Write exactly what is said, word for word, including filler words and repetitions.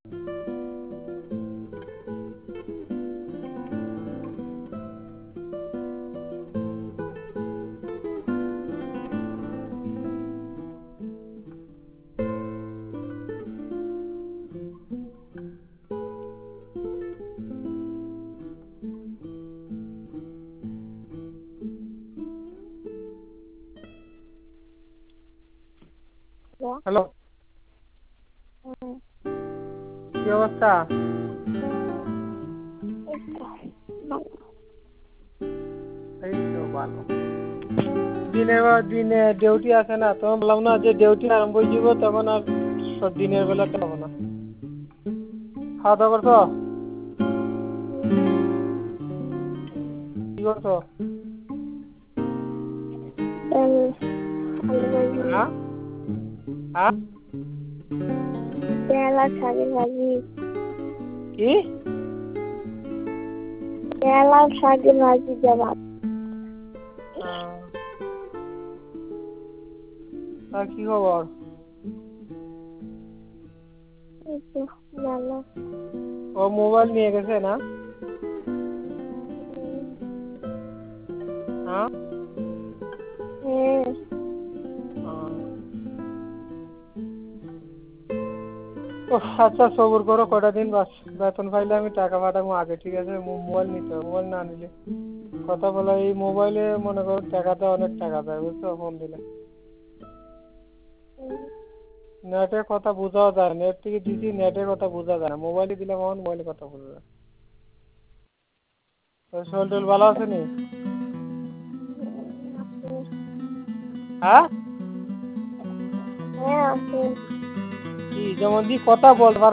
Hello, কি অবস্থা? এই তো ভালো। দিনের বেলা দিনে ডিউটি আছে না, তখন বললাম না যে ডিউটি আরম্ভ হয়ে যাব, তখন আর সব দিনের বেলা যাবো না। খাওয়া দাওয়া করছো? কি করছো? হ্যাঁ হ্যাঁ পেয়ালা শাকের ভাজি। কি? পেয়ালা শাকের ভাজি দেওয়া। আর কি খবর? ভালো। ও মোবাইল নিয়ে গেছে না? হ্যাঁ হ্যাঁ। আচ্ছা, সবুর করো, কটা দিন বাস বেতন পাইলে আমি টাকা পাঠাবো আগে, ঠিক আছে? মোবাইল নিতে হবে, মোবাইল না নিলে কথা বলা, এই মোবাইলে মনে করো টাকাতে অনেক টাকা দেয়, বুঝছো? ফোন দিলে নেটে কথা বোঝাও যায়, নেট থেকে দিচ্ছি, নেটে কথা বোঝা যায় না, মোবাইলে দিলে কখন মোবাইলে কথা বোঝা যায়। শরীর টরীর ভালো আছে নি? হ্যাঁ হ্যাঁ আছে। কি যেমন দি কথা বলবার